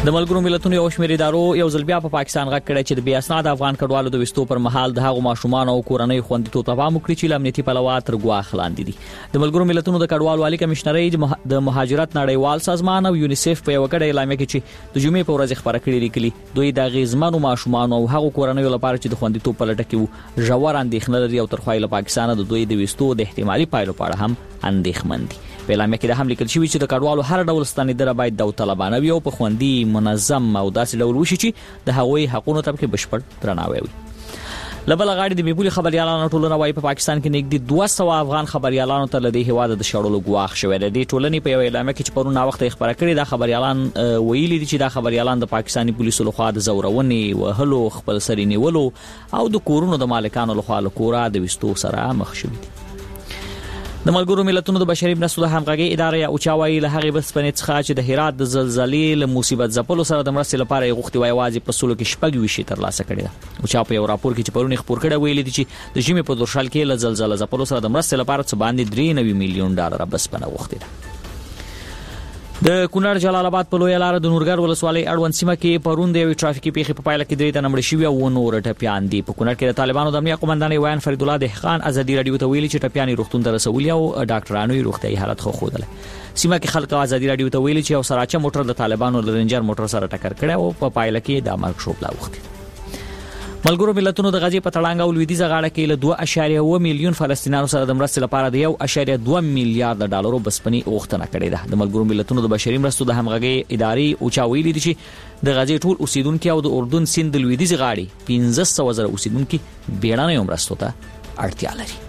د ملګرو ملتونو یو شمېر ادارو یو ځل بیا په پاکستان غږ کړی چې د بې اسناده افغان کډوالو د وستو پر مهال د هغو ماشومان او کورنۍ خوندیتوب ته پام وکړي چې له امنیتي پلوه تر ګواښ لاندې دي. د ملګرو ملتونو د کډوالو عالي کمشنرۍ د مهاجرت نړیوال سازمان او یونیسف په یو ګډه اعلامیه کې چې د جمعې په ورځ خبره کړې لیکلي دوی د غیزمنو ماشومان او هغو کورنۍ لپاره چې د خوندیتوب په لټه کې وو ژور اندېښنه لري او تر خوا له پاکستان د دوی د وستو د احتمالي پایلو په اړه هم اندېښمن دي. په اعلامیه کې دا هم لیکل شوی چې د کډوالو هر ډول ستنېدنه باید داوطلبانه وي او په خوندي منظم او داسې ډول وشي چې د هغوی حقونو ته پکې بشپړ درناوی وي. لبل غاړي د میبولي خبريالانو ټولنه وايي په پاکستان کې نږدې 200 افغان خبريالانو ته لدی هوا د شړلو ګواښ شوی دی. د ټولنې په یو اعلامیه کې چې پرون وخت خبره کړې دا خبريالان ویلي دي چې دا خبريالان د پاکستاني پولیسو لخوا د زورونې وهلو خپل سري نیولو او د کورونو د مالکانو لخوا له کورا د وستو سره مخ شوي دي. د ملګرو ملتونو د بشري مرستو د همغږي ادارې اوچاوي له هغه بسپنې څخه چې د هرات د زلزلې له مصیبت ځپلو سره د مرستې لپاره غوښتي وایي په سلو کې شپږ ویشي ترلاسه کړي ده. اوچا په یو راپور کې چې پرونی خبر کړه ویلي دي چې د جمی په درشل کې له زلزلې ځپلو سره د مرستې لپاره څه باندې 3 میلیون ډالر بسپنه غوښتي ده. د کونړ جلال آباد په لوی لار د نورګر ولسوالۍ اړوند سیمه کې پرون د یو ټرافیکي پیښې په پایله کې 3 تنه مړ شوي او نور ټپیان دي. په کونړ کې د طالبانو د امنیت قومندان ویان فرید الله دهقان ازادي رادیو ته ویلي چې ټپیان روغتون ته رسولي او ډاکټرانو یې روغتیاي حالت خو خوده. سیمه کې خلک ازادي رادیو ته ویلي چې یو سراچه موټر د طالبانو د رینجر موټر سره ټکر کړی او په پایله کې د مرګ شوبلا وخته. ملګرو ملتونو د غزې په تړانګ او لویدیځ غاړه کې له 2.1 میلیون فلسطینیانو سره د مرستې لپاره د 1.2 میلیارډ ډالرو بسپنی غوښتنه کړې ده. د ملګرو ملتونو د بشري مرستو د همغږي ادارې اوچاوي دي چې د غزې ټول اوسیدونکو او د اردن سیند د لویدیځ غاړې 1500 اوسیدونکو بیړنۍ مرستو ته اړتیا لري.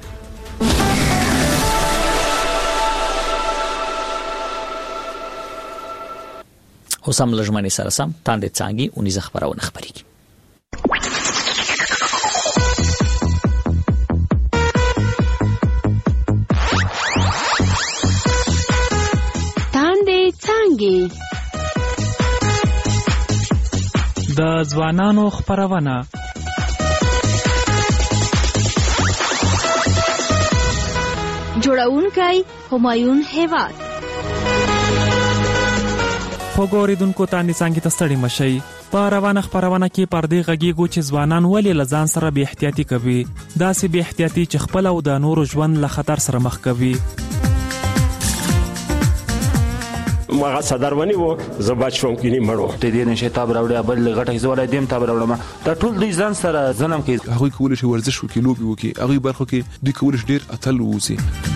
حسام لجمنی سره سم تاندې څنګه اونیزه خبرونه خبريږي. د ځوانانو خبرونه جوړونکی همایون هیواد خوګوریدونکو ته څنګه تستړی مشي په روانه خبرونه کې پردې غږیږي چې ځوانان ولې لزان سره به احتیاطي کوي داسې به احتیاطي چې خپل او د نورو ژوند له خطر سره مخ کوي. ماغه صدرونی وو زبات شوم کینی مړو ته دې نشه تاب راوړې بل غټه زوړې دیم تاب راوړم دا ټول دوی ځان سره ځنم کې هغه کول شي ورزش وکي لوبي وکي هغه برخو کې دوی کول شي ډیر اتل ووسی.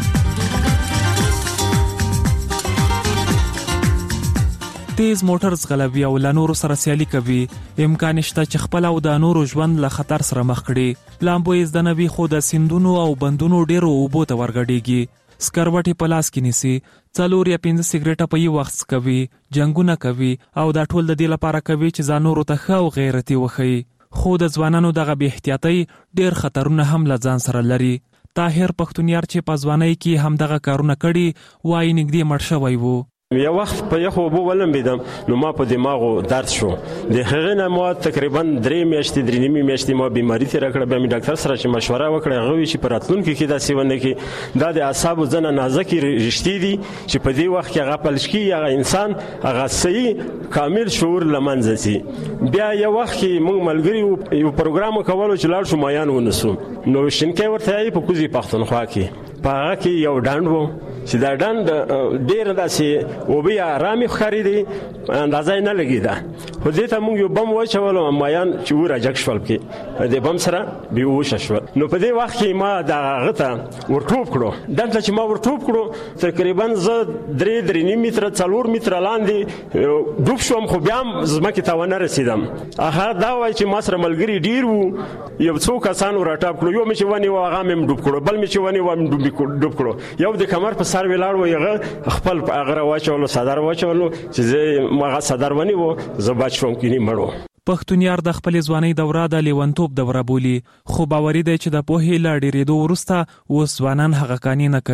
تیز موټر زغلوي او له نورو سره سیالي کوي امکان شته چې خپل او د نورو ژوند له خطر سره مخ کړي. لامبویز د نوي خو د سیندونو او بندونو ډیرو اوبو ته ورګډيږي سکروټي په لاس کې نیسي 4 یا 5 سیګریټه په یو وخت کوي جنگونه کوي او دا ټول د دې لپاره کوي چې ځانورو ته خو غیرتي وخی. خو د ځوانانو دغه بے احتیاطي ډیر خطرونه هم لځان سره لري. طاهر پښتونیار چې په ځوانۍ کې هم دغه کارونه کړي وای نګدي مړ شوی وو. یو وخت په یخو بو ولمبیدم نو ما په دماغو درد شو د هغه نه مو تقریبا 3 میاشتې 3 میاشتې ما بیماری تیر کړه به می ډاکټر سره چې مشوره وکړه غوي چې پراتلونکو کې دا سیونه کې دا د اعصاب زنه نازکي رښتې دي چې په دې وخت کې هغه پلشکی هغه انسان هغه صحیح کامل شعور لمنځه سي. بیا یو وخت کې موږ ملګری یو پروګرام کولو چې لاړ شو مایان ونسو نو شینکې ورته په کوزي پښتونخوا کې په هغه کې یو ډاند وو چې دا ډاند ډیر داسې او بیا آرامي خاري دي اندازې نه لګیدا خو دې ته موږ یو بم وچولو مایان چې ور اجک شول کې دې بم سره بیوش شو نو په دې وخت کې ما دا غته ورټوب کړو دلته چې ما ورټوب کړو تقریبا ز 3 متر 4 متر لاندې ډوب شوم خو بیا زمکه ته ونه رسیدم. هغه دا وای چې ما سره ملګری ډیر وو یو څو کسان ورټاپ کړو یو مې چې ونی هغه مې ډوب کړو بل مې چې ونی و ډوب کړو یو د کمر په سر ولاړ و یغه خپل هغه واچولو صدر واچولو چې ماغه صدر ونی وو زبات شوم کینی مړو. پښتونیار د خپل ځواني دوره د لیونتوب دوره بولی خو باوري دی چې د پوهې لا ډیرېدو وروسته اوس ځوانان هغه کانی نه کوي.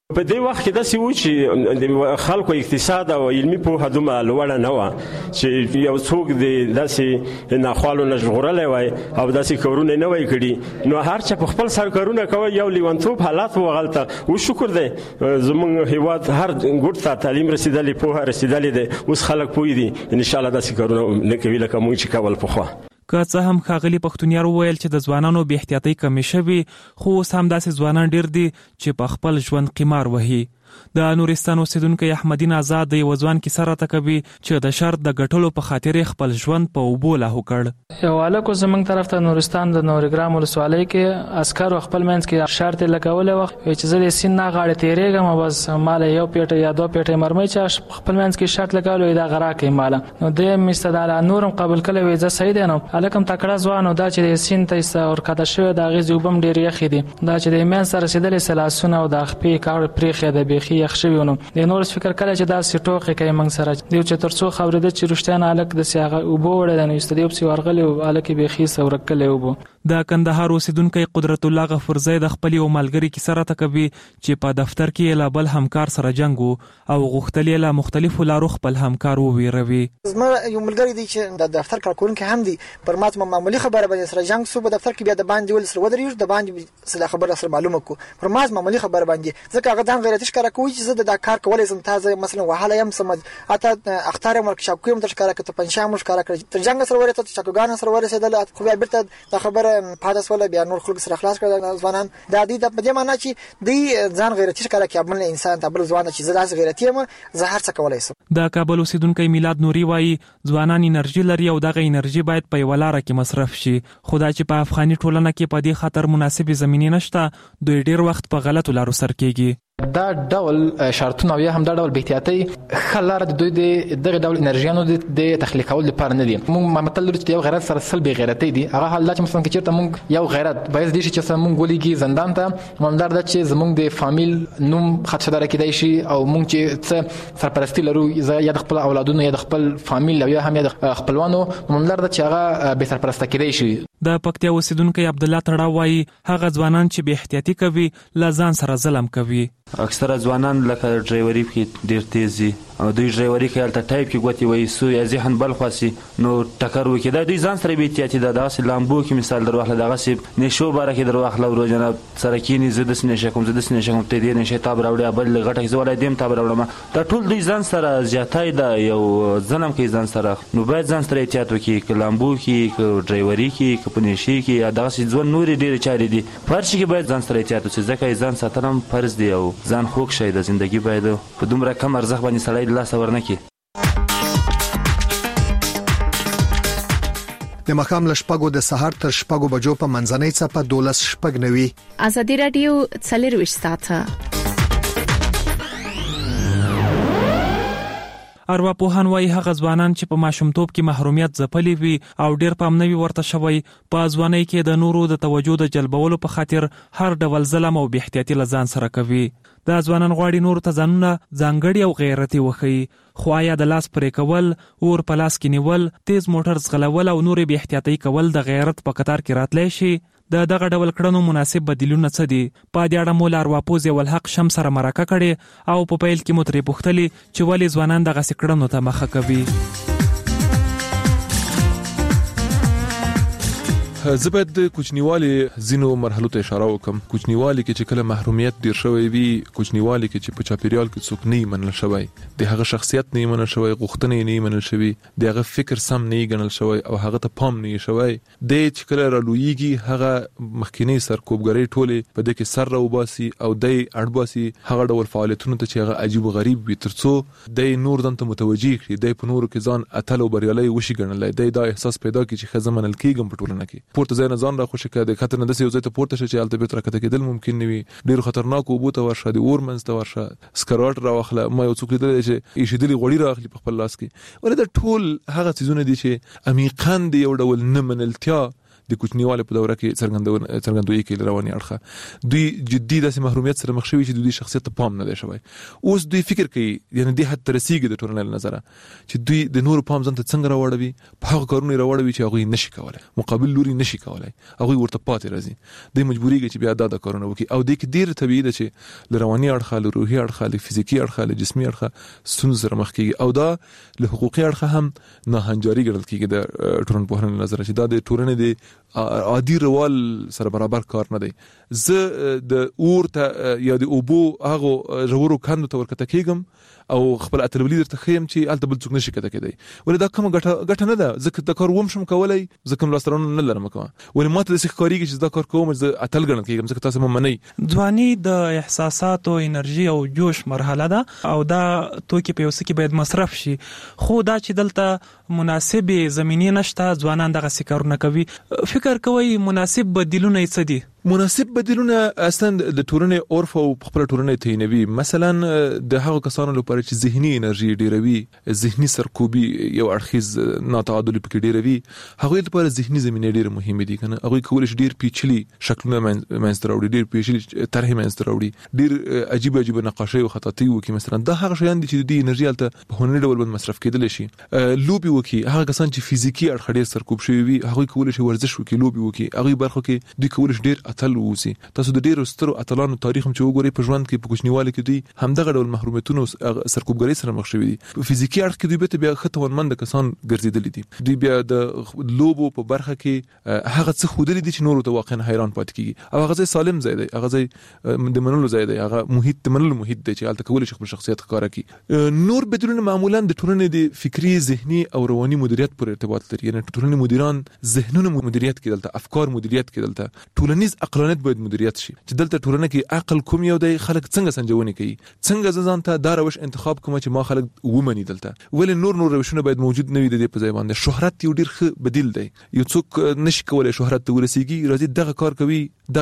په دې وخت کې داسې و چې د خلکو اقتصاد او علمي پوهه دومره لوړه نه وه چې یو څوک د داسې ناخوالو نه ژغورلی وای او داسې کارونه نه وای کړي نو هر چا په خپل سر کارونه کوي یو لیونتوب حالات و هلته و شکر دی زموږ هیواد هر ګوټ ته تعلیم رسېدلی پوهه رسېدلی دی اوس خلک پوه دي انشاءالله داسې کارونه نه کوي لکه موږ چې کول پخوا. که څه هم ښاغلي پښتونیار وویل چې د ځوانانو بې احتیاطۍ کمې شوي خو اوس هم داسې ځوانان ډېر دي چې په خپل ژوند قمار وهي. د نورستان اوسیدونکی احمدین آزاد د یو ځوان کیسه راته کوي چې د شرط د ګټلو په خاطر خپل ژوند په اوبو لاهو کړ. یو هلک زموږ طرف ته نورستان د نورګرام ولسوالۍ کې عسکرو خپل منځ کې شرط یې لګولی وه چې زه د سیند نه غاړې تېرېږم او بس ماله یو پیټه یا دوه پیټې مرمۍ چې خپل منځ کې شرط لګولی وي دا غرا کوي ماله نو دی مې استداله نورم قبول کړی وي زه صحیح دی نو هلک هم تکړه ځوان و دا چې د سیند ته ورکښته شوی د هغې اوبه هم ډېرې یخې دي دا چې د منځ ته رسېدلې لاسونه او د خپې کاوړې پرېښې ده بیخي یخ شوي نو د نور فکر کړی چې داسې ټوکې کوي موږ سره دی چې تر څو خبرېده چې رښتیا نه هلک داسې هغه اوبه وړی دی نو ایسته دی پسې ورغلی و هلک یې بیخي ورکلی اوبه. د کندهار اوسیدونکی قدرت الله غفورزی د خپل یو ملګري کیسه راته کوي چې په دفتر کې یې له بل همکار سره جنګ و او غوښتل یې له مختلفو لارو خپل همکار وویروي. زما یو ملګری دی چې د دفتر کارکوونکی هم دی پر ما معمولي خبره باندې سره جنګ سو په دفتر کې بیا د باندې ول سره ودرېږو د باندې سره خبره سره معلومه کو پر ما معمولي خبره باندې ځکه هغه ځان غیرتي ښکاره کوي چې زه د کار کولای شم تازه مثلا وهله یم سم اته اختار ورکشاپ کوم تر ښکاره کته پنځه مش ښکاره کړ تر جنګ سره ورته چاکوګان سره ورسېدل خو بیا بیرته د خبره پاتې سول بیا نور خلک سره خلاص کړل ځوانان د دې په دې معنی چې دی ځان غیرتي ښکاره کوي بل انسان ته بل ځوان چې زه داسې غیرتي یم زه هر څه کولای شم. د کابل اوسیدونکی میلاد نوري وایي ځوانان انرژي لري او دغه انرژي باید په یوه لاره کې مصرف شي خو دا چې په افغاني ټولنه کې په دې خاطر مناسبې زمینې نشته دوی ډېر وخت په غلطو لارو سر کېږي. دا ډول شرطونه او یا هم دا ډول بې احتیاطۍ ښه لاره د دوی د دغه ډول انرژیانو د تخلیق کولو لپاره نه دي. موږ متل لرو چې یو غیرت سره سل بې غیرتۍ دي هغه حال دا چې مثلا که چېرته موږ یو غیرت باعث دی چې څه موږ ولیږي زندان ته همدار ده چې زموږ د فامیل نوم خدشداره کیدای شي او موږ چې څه سرپرستی لرو یا د خپل اولادونو یا د خپل فامیل او یا هم یا د خپلوانو همدار ده چې هغه بې سرپرسته کیدای شي. د پکتیا اوسیدونکی عبدالله تړاو وایي هغه ځوانان چې بې احتیاطي کوي له ځان سره ظلم کوي. اکثره ځوانان لکه ډرایوري کې ډېر تیز دي او دوی ډرایوري کوي هلته ټایپ کې ګوتې وایي سو یا ذهن بل خوا نو ټکر وکړي دا دوی ځان سره بې احتیاطي ده دغسې لامبو کې مثال در واخله دغسې نشو باره کې در واخله ورو جناب سره کښېني زه داسې نشه کوم زه داسې نشه کوم ته دې نشې تاب راوړې بل غټه زه ولی دې تاب راوړم دا ټول دوی ځان سره زیاتی ده یو ظلم کوي ځان سره نو باید ځان سره احتیاط وکړي که لامبو کې که ډرایوري کې که په نشې کې یا دغسې ژوند نورې ډېرې چارې دي په هر شي کې باید ځان سره احتیاط وشي ځکه ځان ساتل هم فرض دی او ځان خوږ شی د زندگی باید په دومره کم ارزښت باندې سړی د لاسه ورنه کړي. د ماښام له شپږو د سهار تر شپږو بجو په منځنۍ څپه 12:09 ازادي رادیو 24 ساعته. ارواپوهان وایي هغه ځوانان چې په ماشومتوب کې محرومیت ځپلي وي او ډېر پام نه وي ورته شوی په ځوانۍ کې د نورو د توجه د جلبولو په خاطر هر ډول ظلم او بې احتیاطي له ځان سره کوي. دا ځوانان غواړي نورو ته ځانونه ځانګړي او غیرتي وښیي خو آیا د لاس پرې کول اور په لاس کې نیول تیز موټر ځغلول او نورې بې احتیاطۍ کول د غیرت په قطار کې راتلی شي؟ د دغه ډول کړنو مناسب بدیلونه څه دي؟ په دې اړه مو له ارواپوه ضیاءالحق شم سره مرکه کړې او په پیل کې مو ترې پوښتلې چې ولې ځوانان دغسې کړنو ته مخه کوي. زه باید د کوچنیوالي ځینو مرحلو ته اشاره وکم. کوچنیوالي کې چې کله محرومیت ډیر شوی وي کوچنیوالي کې چې په چاپیریال کې څوک نه منل شوی د هغه شخصیت نه منل شوی غوښتنې نه منل شوی د هغه فکر سم نه ګڼل شوی او هغه ته پام نه شوی د چې کله رالویږي هغه مخکینی سرکوبګری ټوله په دې کې سر راوباسي او د اړباسي هغه ډول فعالیتونو ته چې هغه عجیب غریب وي ترڅو د نور دنته متوجي کړي د په نورو کې ځان اتل او بریالي وشي ګڼل دا احساس پیدا کړي چې خزه منل کېږم په ټولنه کې پورته ځای نه ځان را خوشی کړه د خطر نه داسې یو ځای ته پورته شي چې هلته بیرته راکته کېدل ممکن نه وي ډېر خطرناک اوبو ته ورشه د اور منځ ته ورشه سکروټ راواخله ما یو څوک لیدلی چې ایښېدلي غوړي رااخلي په خپل لاس کې ولې دا ټول هغه څیزونه دي چې عمیقاً د یو ډول نه منلتیا د کوچنیوالي په دوره کې څرګندوي کې رواني اړخه دوی جدي داسې محرومیت سره مخ شوي چې دوی شخصیت ته پام نه دی شوی. اوس دوی فکر کوي یعنی د حد ترسيږي د ټولنې له نظره چې دوی د نور پام ځان ته څنګه راوړوي په هغه کارونه راوړوي چې هغه نشي کولای مقابل لوري نشي کولای هغه ورته پاتې راځي د مجبوريږي چې بیا دا کارونه وکړي او د کې ډیر طبيعي ده چې لرواني اړخه له روحي اړخه له فزیکی اړخه له جسمي اړخه ستونزې سره مخ کیږي او دا له حقوقي اړخه هم نه هنجاري ګڼل کیږي د ټولنپوهنې نظر چې دا د ټولنې د عادي روال سره برابر کار نه دی. زه د اورته یا د اوبو هغه ژورو کاندو ته ورکته کېږم او خپل اتلولي درته خیم چې الته بل څوک نشي کته کېدی ولې دا کومه ګټه نه ده ځکه د کار ووم شم کولای ځکه ملاسرونه نه لرم کوم ولې ماته د ښکاریږي چې دا کار کوم زه اتل ګڼل کېږم ځکه تاسو مې منئ. ځواني د احساسات او انرژي او جوش مرحله ده او دا توکي په اوسه کې باید مصرف شي خو دا چې دلته مناسبه زمینه نشته ځوانان دغه سکارونه کوي. فکر کوي مناسب بدیلونه څه دي؟ مناسب بدیلونه اصلا د ټولنې عرف او خپل ټولنې تینوي. مثلا د هغو کسانو لپاره چې ذهني انرژي ډیروي ذهني سرکوبي یو اړخیز ناتعادل پکې ډیروي هغه لپاره ذهني زمینه ډیره مهمه دي کنه هغه کول شي ډیر پیچلي شکلونه منځ راوړي ډیر پیچلي طرح منځ راوړي ډیر عجیب نقاشي او خطاطي وکي مثلا دا هغه شیان دي چې د انرژي الته په هنري ډول باندې مصرف کېدل شي. لوبي وکي هغه کسان چې فزیکی اړخ ډیر سرکوب شوی وي هغه کول شي ورزش وکي لوبي وکي هغه برخه کې دوی کول شي ډیر اتل ووسی. تاسو د ډیرو سترو اتلانو تاریخ هم چې وګورئ په ژوند کې په کوچنیوالي کې دوی همدغه ډول محرومیتونو سرکوبګری سره مخ شوي دي. په فزیکی اړخ کې دوی به بیا خطوانمند کسان ګرځیدل دي. دوی بیا د لوبو په برخه کې هغه څه خودل دي چې نور ته واقعا حیران پاتې کیږي او هغه سالم ځای دی هغه ځای د منلو ځای دی هغه محیط د منلو محیط دی چې الته کول شي خپل شخصیت ښکارا کړي. نور بدلونه معمولا د ټولنې د فکری ذهني او رواني مدیریت پر ارتباط لري. یعنی ټولنې مدیران ذهنونو مدیریت کوي دلته افکار مدیریت کوي دلته ټولنیز عقلانیت باید مدیریت شي چې دلته ټولنه کې عقل کوم یو دی خلک څنګه سنجونې کوي څنګه ځان ته دا روش انتخاب کوم چې ما خلک ومني دلته ولې نور روشونه باید موجود نه وي د دې په ځای باندې. شهرت یو ډیر ښه بدیل دی یو څوک نشي کولای شهرت ته ورسیږي راځي دغه کار کوي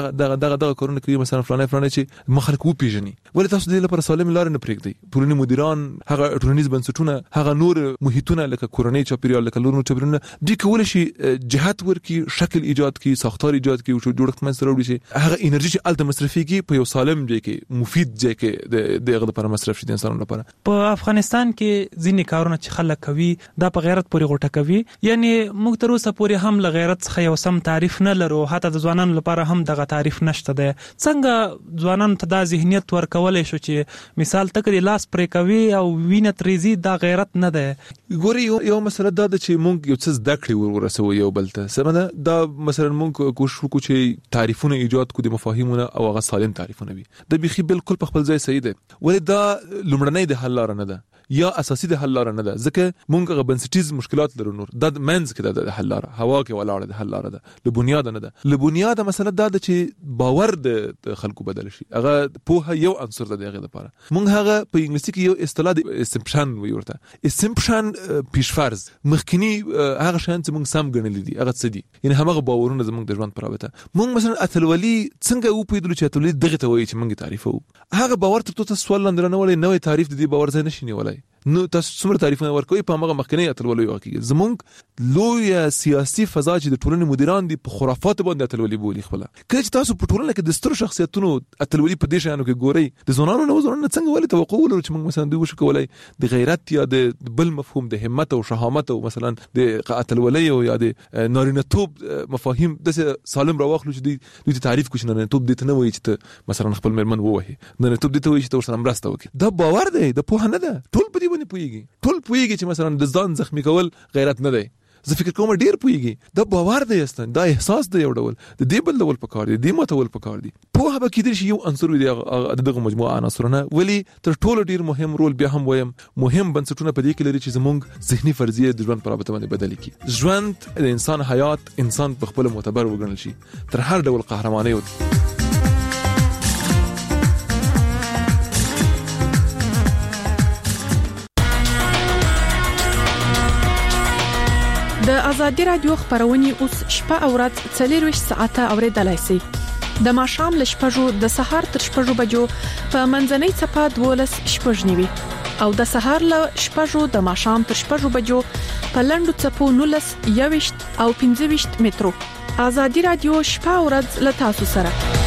دغه کارونه کوي مثلا فلانه چې ما خلک وپیژني ولې تاسو د دې لپاره سالم لار نه پرېږدئ. ټولنې مدیران هغه ټولنیز بنسټونه هغه نور محیطونه لکه کورنۍ چاپیریال لکه لور چاپیریالونه دوی کولای شي جهت ورکي شکل ایجاد کړي ساختار ایجاد کړي او جوړښت منځ راوړي چې هغه انرژي چې الته مصرفيږي په یو سالم ځای کې مفید ځای کې دغه لپاره مصرف شي د انسانانو لپاره. په افغانستان کې ځینې کارونه چې خلک کوي دا په غیرت پورې غوټه کوي یعنی موږ تر اوسه پورې هم له غیرت څخه یو سم تعریف نه لرو حتی د ځوانانو لپاره هم دغه تعریف نشته ده. څنګه ځوانانو ته دا ذهنیت ورکولای شو چې مثال تکري لاس پرې کوي او وینه تریزي دا غیرت نه ده؟ ګوري یو مسله دا چې موږ یو څه زده کړی ورسو یو بلته سمه دا مثلا موږ کوشش وکړو چې تعریفونه ایجاد کړو د مفاهیمونه او هغه سالم تعریفونه وي د بيخي بالکل په خپل ځای صحیح ده ولې دا لومړنۍ د حل لار نه ده یا اساسي د حل لار نه ده ځکه موږ غو بنسټیز مشکلات لرو نور د منځ کې د حل لار هوا کې ولاړه د حل لار ده له بنیاد نه ده له بنیاد مسله دا ده چې باور د خلکو بدل شي هغه په یو عنصر ده دغه لپاره موږ هغه په انګلیسي کې یو اصطلاح د اسمپشن وی ورته اسمپشن پیشفرض مخکنی هغه شان چې موږ سم ګڼل دي هغه څه دي یعنی هغه باورونه زموږ د ژوند پرابطه موږ مثلا اتلولي څنګه و پیدل چې اتلولي دغه ته وایي چې موږ تعریفو هغه باور ته تاسو سوال لاندې نه ولې نوې تعریف د دې باور ځای نشي نیولای نو تاسو څومره تعریفونه ورکوي په هغه مخکنی اتلولي واقعي زمونږ لوی سیاسي فضا چې د ټولنې مدیران دي په خرافات باندې اتلولي بولي خپل کله چې تاسو په ټولنه کې د ستر شخصیتونو اتلولي په دې شانو کې ګورئ د زونانو نو زونانو څنګه ولې توقع ولرو چې موږ مثلا دوی وشو کولای د غیرت یا د بل مفهوم د همت او شهامت او مثلا د اتلولي او یا د نارینه توب مفاهیم د سالم راوخلو چې دوی تعریف کوي نه توب دې ته نه وایي چې مثلا خپل مرمن ووهي نه توب دې ته وایي چې تاسو سره مرسته وکړي دا باور دی د پوهه نه ده ټول په دې باندې ټول پوهیږي چې مثلا د ځان زخمی کول غیرت نه دی زه فکر کوم ډیر پوهیږي دا باور دی استن دا احساس دی یو ډول د دې بل ډول پکار دی د متول پکار دی په هغه کې د یو عنصر دی دغه مجموعه عناصرونه ولی تر ټولو ډیر مهم رول بیا هم وایم مهم بنسټونه په دې کې لري چې زموږ ذهني فرضیه د ژوند پر رابطه باندې بدل کی ژوند د انسان حیات انسان په خپل معتبر وګڼل شي تر هر ډول قهرماني د ازادي رادیو خبرونه اوس شپه او ورځ 24 ساعته اوریدلای شئ د ماښام ل شپږو د سهار تر شپږو بجو په منځنۍ چپه 12 شپږنیوي او د سهار ل شپږو د ماښام تر شپږو بجو په لنډو چپو 19 21 او 25 مترو ازادي رادیو شپه او ورځ له تاسو سره.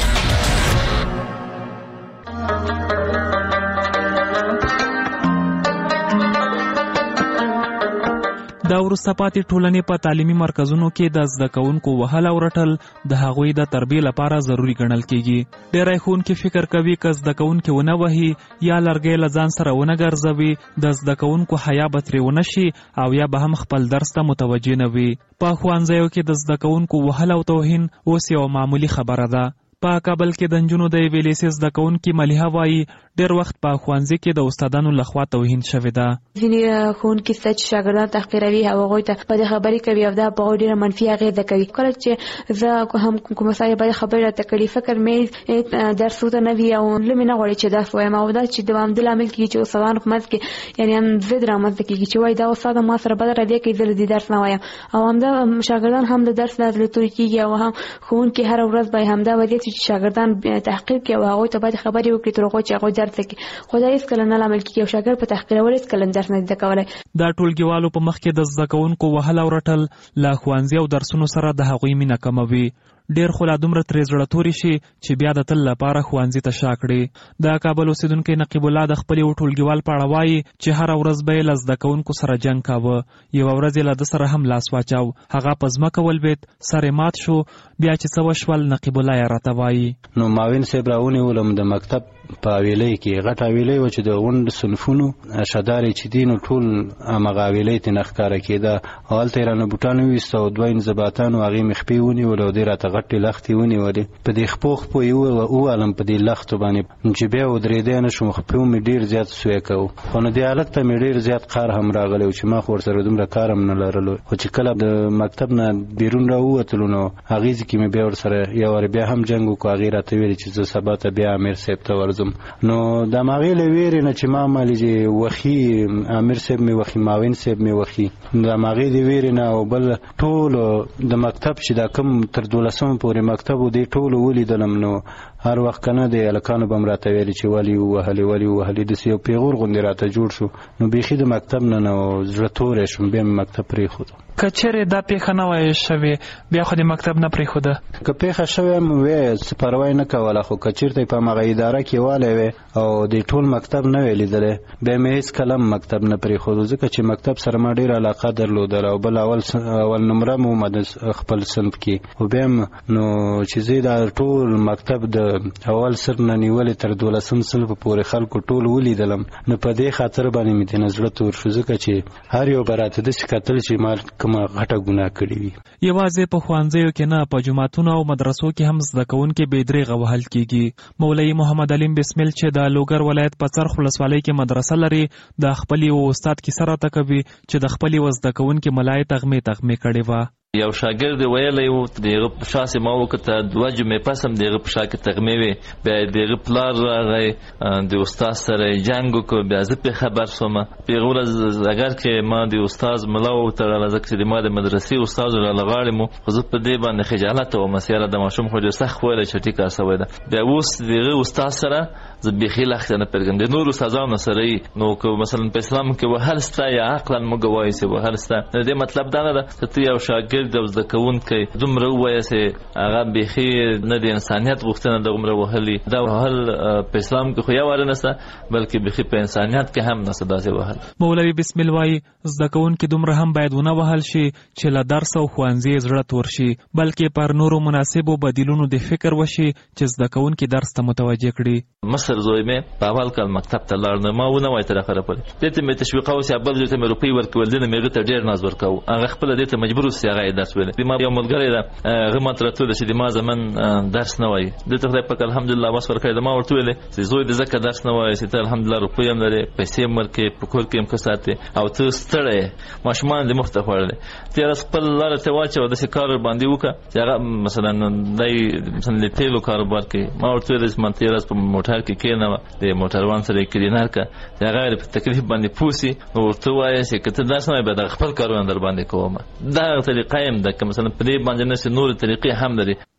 دا وروسته پاتې ټولنې په تعلیمي مرکزونو کې د زده کوونکو وهل او رټل د هغوی د تربیې لپاره ضروری ګڼل کیږي. ډېری ښوونکي فکر کوي که زده کوونکي ونه وهي یا لرګی له ځان سره ونه ګرځوي د زده کوونکو حیا به ترې ونه شي او یا به هم خپل درس ته متوجه نه وي. په ښوونځیو کې د زده کوونکو وهل او توهین اوس یو معمولي خبره ده. په کابل کې د نجونو د یوې لیسې زده کوونکي ملیحه وایي ډېر وخت په ښوونځي کې د استادانو لخوا توهین شوې ده. ځینې ښوونکي شته چې شاګردان تحقیروي او هغوی ته بدې خبرې کوي او دا په هغوی ډېره منفي اغېزه کوي. کله چې زه هم کومه ځای بدې خبرې راته کوي فکر مې درس ورته نه وي او زړه مې نه غواړي چې درس وایم او دا چې دوامدار لامل کېږي چې استادانو په منځ کې یعنې هم ضد رامنځته کېږي چې وایي دا استاد ما سره بده رویه کوي زه د دې درس نه وایم او همدا شاګردان هم د درس له لټوري کېږي او هم ښوونکي هره ورځ به همدا وضعیت چې شاګردان تحقیر کوي او هغوی ته باید خبرې وکړي تر هغو چې هغوی درس وکړي. خو دا هېڅکله نه لامل کېږي او شاګرد په تحقیرولو هېڅکله درس نه زده کولی. دا ټولګیوالو په مخ کې د زده کوونکو وهل او رټل له ښوونځي او درسونو سره د هغوی مینه کموي. ډېر خو لا دومره ترې زړه توري شي چې بیا د تل لپاره ښوونځي ته شا کړي. د کابل اوسېدونکی نقیب الله د خپل یو ټولګیوال په اړه وایي چې هره ورځ به یې له زده کوونکو سره جنګ کاوه. یوه ورځ یې له ده سره هم لاس واچاو. هغه په ځمکه ولوېد، سر یې مات شو. بیا چې څه وشول نقیب الله یې راته وایي. نو معاون صاحب راونیولم د مکتب په حویلۍ کې غټ حویلۍ وه چې د غونډ صنفونو شدارې چې دي نو ټول همغه حویلۍ ترې نه ښکاره کېده. هلته یې رانه بوټان وویسته او دوه انضباطانو هغې مې خپې ونیولې او دوی راته غټې لښتې ونیولې. په دې خپو یې ووالم په دې لښتو باندې چې بیا ودرېدی نه شوم. خپې مې ډېر زیات سوی کوو خو نو دې هلک ته مې ډېر زیات قهر هم راغلی و چې ما خو ورسره دومره کار هم نه لرلو. خو چې کله د مکتب نه بیرون راووتلو نو هغې ځای کې مې بیا ورسره یو وارې بیا هم جنګ وکړو. هغې راته ویلې چې زه سبا ته بیا امیر صاحب ته ورځم. نو د هماغې له ویرې نه چې ما مالې وخي امیر صاحب مې وخي معاون صاحب مې وخي د هماغې د ویرې نه او بل ټولو د مکتب چې دا کوم تر 12 پورې مکتب و دې ټولو ولیدلم. نو هر وخت که نه د هلکانو به م راته ویلې چې ولې ووهلې داسې یو پیغور غوندې راته جوړ شو. نو بیخي د مکتب نه نو زړه توری شوم. بیا مې مکتب پرېښودو. که چېرې دا پیښه نه وای شوې بیا خو د مکتب نه پرېښوده؟ که پیښه شوې هم وی څه پروا نه کوله خو که چېرته په همغه اداره کې والی وی او د ټول مکتب نه وی لیدلی بیا مې هېڅکله هم مکتب نه پرېښودو ځکه چې مکتب سره ما ډېره علاقه درلودله او بل اول نمره مو د خپل صنف کې خو بیا هم نو چې زه دا ټول مکتب د اول صنف نه نیولې تر 12 صنف پورې خلکو ټول ولیدلم. نو په دې خاطر باندې مې دې نه زړه تور شو ځکه چې هر یو به راته داسې کتل چې ما کومه غټه ګناه کړې وي. یوازې په ښوونځیو کې نه په جوماتونو او مدرسو کې هم زده کوونکي بې درېغه وهل کېږي. مولوي محمد علیم بسمل چې د لوګر ولایت په څرخ ولسوالۍ کې مدرسه لري د خپل یو استاد کیسه راته کوي چې د خپل یو زده کوونکي ملایې تغمې کړې وه. یو شاګرد ویلی و دغه په شا سې ما وکته 2 جمعې پس هم دغه په شا کې تغمې وې. بیا دغه پلار راغی د استاد سره جنګ وکړو. بیا زه پرې خبر شوم. په هغه ورځ اگر کې ما د استاد ملا وتړله ځکه چې ما د مدرسې استاد راله غاړې مو خو زه په دې باندې خجالت وم چې یاره د ماشوم خو ډېر سخت ویلی چې ټیکه سوی ده. بیا اوس دغه استاد سره زه بیخي لښته نه پرېږدم. د نورو استادانو سره یې نو که مثلا په اسلام کې وهل سته یا عقلا موږ وایو چې وهل سته د دې مطلب دا نه ده چې ته یو شاګرد او زده کوونکی دومره ووایه چې هغه بیخي نه د انسانیت غوښتنه ده دومره وهلي. دا وهل په اسلام کې خو یو واره نشته بلکې بیخي په انسانیت کې هم نشته داسې وهل. مولوي بسمل وایي زده کوونکي دومره هم باید ونه وهل شي چې له درس او ښوونځي زړه تور شي بلکې پر نورو مناسبو بدیلونو د فکر وشي چې زده کوونکي درس ته متوجه کړي. مصر زوی مې په اول کال مکتب ته لاړ نه ما ونه وای تر اخره پورې دې ته مې تشویقاوه چې بل ځای ته مې روپۍ ورکول دي نه مې هغه ته ډېر ناز ورکاوه. هغه خپله دې ته مجبور اوسي هغه یې درس ویلی. ما یو ملګری ده هغه ماته راته ویله چې د ما زمن درس نه وایي. دې ته خدای پاک الحمدلله وس ورکړی ده. ما ورته ویلې چې زوی دې ځکه درس نه وایي چې ته الحمدلله روپۍ هم لرې پیسې هم ورکوې په کور کې هم ښه ساتې او ته ستړی یې ماشومان دې مفته خوړلی. تېره ورځ خپل لاره ته واچوه داسې کار باندې وکړه چې هغه مثلا دی مثلا د تیلو کاروبار کوي. ما ورته ویلې چې ما تېره ورځ په موټر کې کېنوه د موټروان سره یې کلینر کړه چې هغه په تکلیف باندې پوه سي نو ورته ووایه چې که ته درس نه وایې بیا دغه خپل کارونه در باندې کوم. دغه طریقه هم ده که مثلا په دې باندې نسي نورې طریقې هم لري.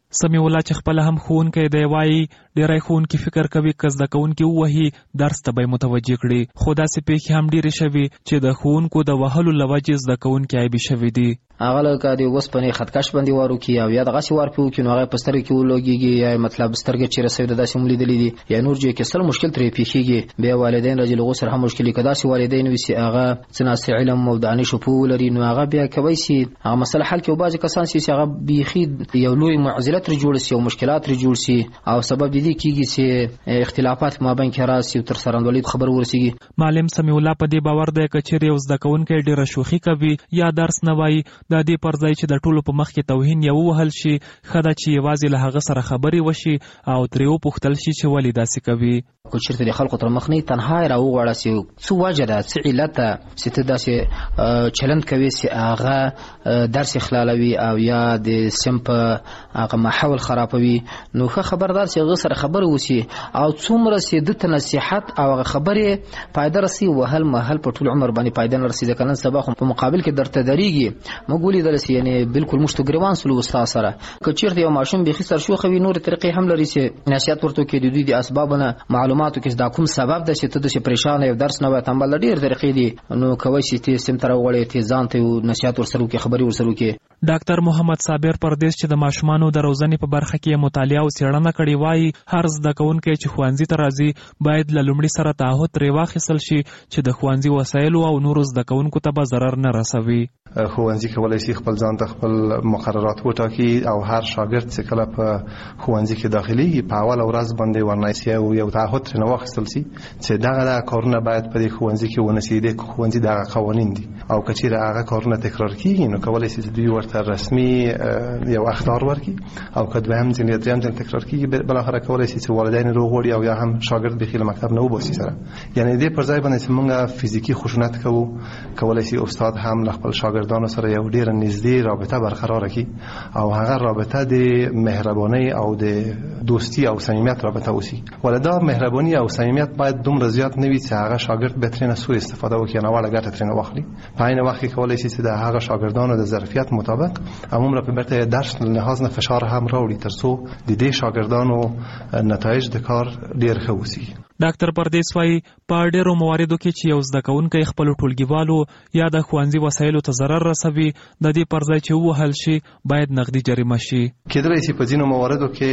سمیع الله چې خپل هم ښوونکی دی وایي ډېری ښوونکي فکر کوي که زده کوونکي ووهي درس ته به یې متوجه کړي، خو داسې پیښې هم ډېرې شوي چې د ښوونکو د وهلو له وجې زده کوونکي عیبي شوي دي. هغه لکه د اوسپنې خطکش باندې وار وکړي او یا دغسې وار پرې وکړي نو هغه په سترګې کې ولګېږي یا مطلب سترګې چیرې سوي ده داسې هم لیدلي دي یا نور ځای کې سل مشکل ترې پیښېږي. بیا والدین راځي له هغو سره هم مشکل وي. که داسې والدین وي چې هغه څه ناسې علم او دانشو پوه ولري نو هغه بیا کولی شي هغه مسله حل کړي. او بعضې کسان چې هغه بیخي یو لوی معضله ترې جوړ شي او مشکلات ترې جوړ شي او سبب د دې کېږي چې اختلافات په مابین کې راشي او تر سرانډولۍ خبر ورسېږي. معلم سمیع الله په دې باور دی که چیرې یو زده کوونکی ډېره شوخي کوي یا درس نه وایي د دې پر ځای چې د ټولو په مخ کې توهین یا ووهل شي ښه ده چې یوازې له هغه سره خبرې وشي او ترې وپوښتل شي چې ولې داسې کوي. که چېرته د خلکو تر مخ نه تنها یې راوغواړه چې څه وجه ده څه علت ده چې ته داسې چلند کوي چې هغه درس اخلالوي او یا د سیم په هغه ماحول خرابوي نو ښه خبردار چې هغه سره خبرې وشي او څومره چې ده ته نصیحت او هغه خبرې فایده رسي وهل محل په ټول عمر باندې فایده نه رسي. ځکه نن سبا خو په مقابل کې درته درېږي موږ ولیدل چې یعنې بالکل موږ ته ګریوان سلو استاد سره که چېرته یو ماشوم بیخي سرشوخه وي نورې طریقې هم لري چې نصیحت ورته وکړي د دوی د اسبابو نه معلوماتو کې دا کوم سبب ده چې ته داسې پریشانه یو درس نه وایې تنبل ډېر طریقې دي نو کولی شي ته سیم ته راوغواړې ته ځان ته نصیحت ورسره وکړې خبرې ورسره وکړې. ډاکټر محمد صابر پردیس چې د ماشومانو د روزنې په برخه کې مطالعه او څېړنه کړې وایي هر زده کوونکی چې ښوونځي ته راځي باید له لومړي سره تعهد ترې واخیستل شي چې د ښوونځي وسایلو او نورو زده کوونکو ته به ضرر نه رسوي. ښوونځي کولی شي خپل ځان ته خپل مقررات وټاکي او هر شاګرد چې کله په ښوونځي کې داخليږي په اوله ورځ باندې ورنایسي او یو تعهد ترې واخیستل شي چې دغه کارونه باید په دې ښوونځي کې ونه شي. د ښوونځي دغه قوانین دي او که چېرې هغه کارونه تکرار کېږي نو کولی شي چې دوی ورته رسمي یو اخطار ورکړي او که دویم ځل یا دریم ځل تکرار کېږي بالاخره کولی شي چې والدین راوغواړي او یا هم شاګرد بیخي له مکتب نه وباسي سره. یعنې دې پر ځای باندې چې موږ فزیکي خشونت کوو کولی شي استاد هم له خپل شاګردانو سره یو ډېره نږدې رابطه برقراره کړي او هغه رابطه د مهربانۍ او د دوستي او صمیمیت رابطه وشي. ولدا مهرباني او صمیمیت باید دومره زیات نه وي چې هغه شاګرد به ترې نه سوء استفاده وکړي ناوړه ګټه ترې نه واخلي. په عین وخت کې کولی شي چې د هغه شاګردانو د ظرفیت مطابق عموما په برته درس لحاظ نه فشار هم راوړي تر څو د دې شاګردانو نتایج د کار ډېر ښه وشي. ډاکټر پردیس وایي په ډېرو مواردو کې چې یو زده کوونکی خپلو ټولګیوالو یا د ښوونځي وسایلو ته ضرر رسوي د دې پر ځای چې ووهل شي باید نقدي جریمه شي. کېدلی شي په ځینو مواردو کې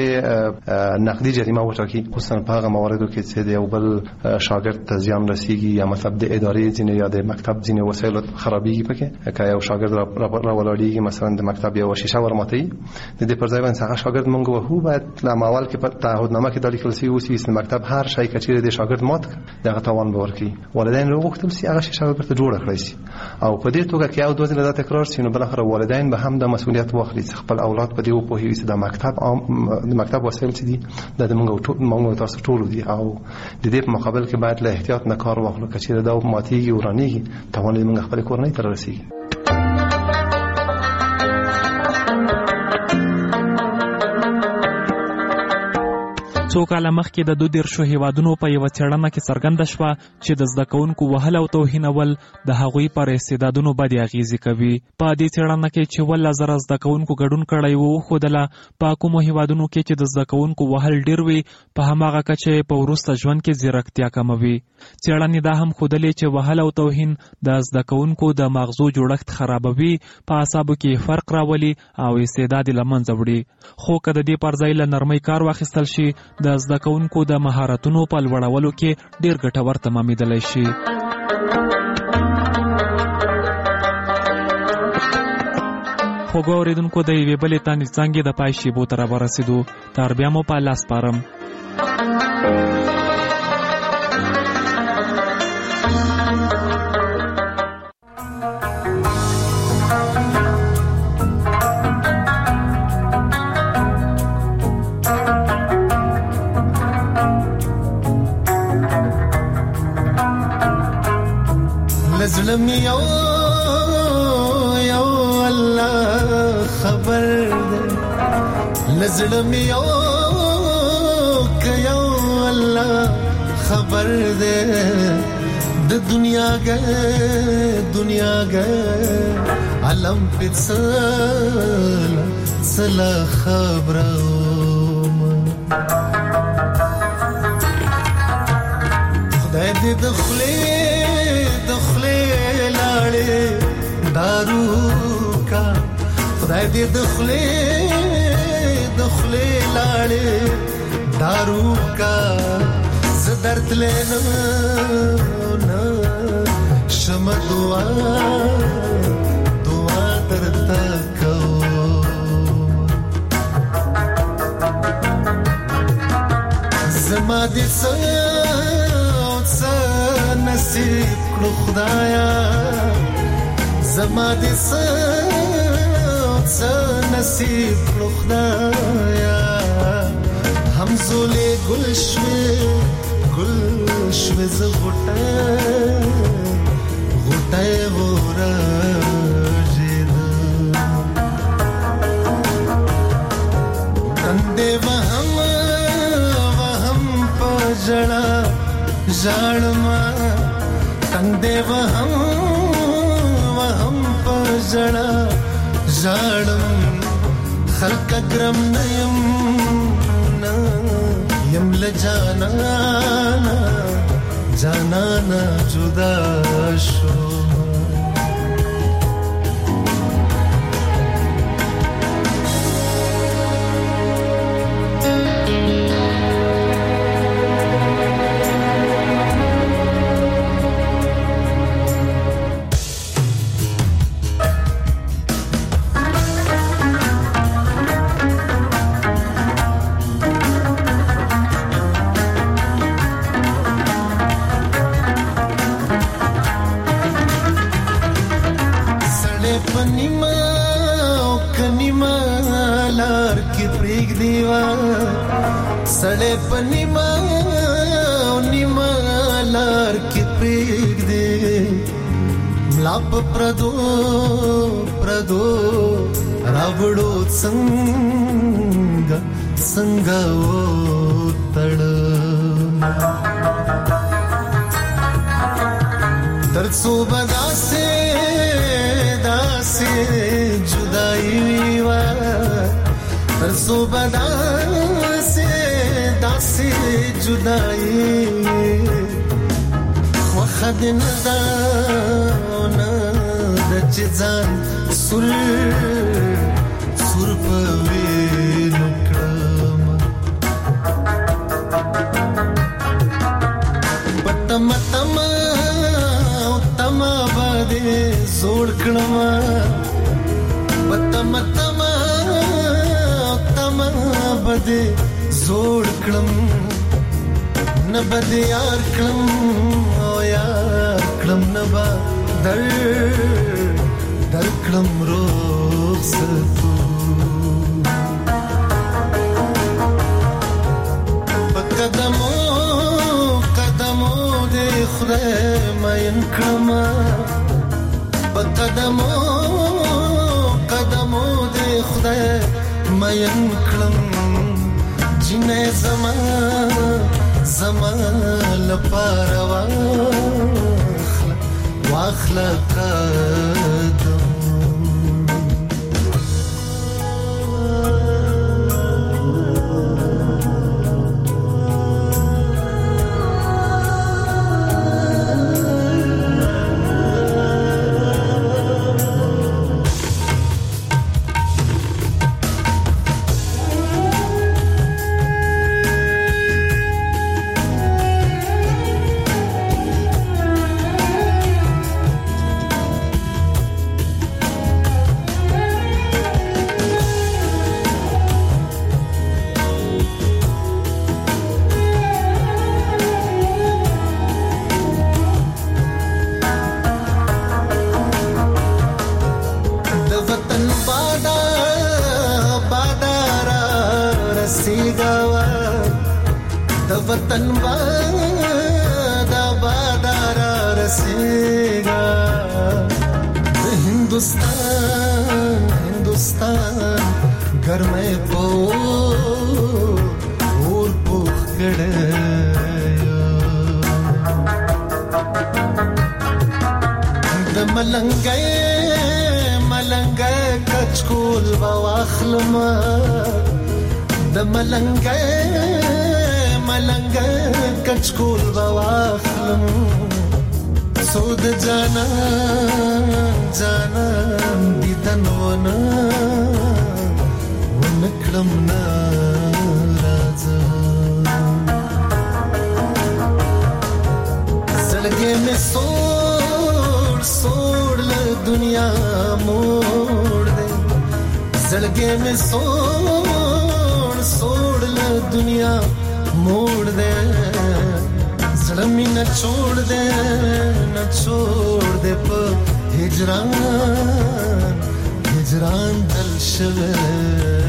نقدي جریمه وټاکي خصوصا په هغه مواردو کې چې د یو بل شاګرد ته زیان رسیږي یا مطلب د ادارې ځینې یا د مکتب ځینې وسایلو خرابېږي. پکې که یو شاګرد راولاړېږي مثلا د مکتب یو شیشه ورماتوي د دې پر ځای باندې هغه شاګرد موږ وهو باید له اول کې په تعهدنامه کې دا لیکل شوي اوسي چې مکتب هر شی که د شاګرد مات دغه تاوان به ورکړي. والدین راوغوښتل شي هغه شیشه به ورته جوړه کړی شي او په دې توګه که یو دوه ځله دا تکرار شي نو بالاخره والدین به هم د مسؤلیت واخلي چې خپل اولاد په دې وپوهوي چې د مکتب وسایل چې دي دا د موږ تاسو ټولو دي او د دې په مقابل کې باید له احتیاط نه کار واخلو. که چېرې دا ماتېږي ورانېږي تاوان یې موږ خپلې کورنۍ ته رسېږي. څو کاله مخکې د 22 هیوادونو په یوه څېړنه کې څرګنده شوه چې د زده کوونکو وهل او توهینول د هغوی پر استعدادونو بدې اغېزې کوي. په دې څېړنه کې چې 1000 زده کوونکو ګډون کړی و وښودله په کومو هیوادونو کې چې د زده کوونکو وهل ډېر وي په هماغه کچه په وروسته ژوند کې ځیرکتیا کموي. څېړنې دا هم ښودلې چې وهل او توهین د زده کوونکو د مغزو جوړښت خرابوي، په اعصابو کې فرق راولي او استعداد یې له منځه وړي. خو که د دې پر ځای له نرمۍ کار واخیستل شي د زده کوونکو د مهارتونو په لوړولو کې ډېر ګټور تمامېدلی شي. خوږو اورېدونکو د یوې بلې تانې څانګې د پای شیبو ته راورسېدو. تر بیا مو په لاس سپارم. لزلم یو الله خبر ده لزلم یو که یو الله خبر ده د دنیا گه علم پتسل سلا خبرم خدای دې دخلې لاړې دارو کا خدای دې دخلې لاړې دارو کا زدرت لینا شم دعا درتا کو زما دې څه نصیب کړو خدایا زما دې څه نصیب کړو خدایا همزولې ګل شوي ز غټه ورژید تندې وهم پجړه ژړما تندې وهم پجړه ژړم خلق ګرم نیم یم لجانا جدا شو सड़े पनिमा लार के प्रेग दे लाप प्रदो रावड़ो संगा ओ तड़ तरसो बदा से जुदाई वा तरसो बदा से जुदाई वखद नदाना दचजान सुर पवे नुकड़म तमा बादे जोड़कड़मा तमा बदे जोड़ कलम न बदे यार कलम ओ यार कलम न बा दर कलम रोक सतू कदमों दे खुदे मायन कलमा कदमों दे खुदे मायन कलम जिने زما لپاره واخله قدم वतन बादारा रसेगा हिंदुस्तान घर में पो और पुख गड़े मलंगे कछ کچکول با واخلم د ملنګ کچکول با واخلم سود جانان دیدن ونکړم ناراضه زړګې مې سوړ له دنیا موړ دې زړګې مې سوړ له دنیا موړ دې زړه مې نه چھوڑ دې په هجران دل شوه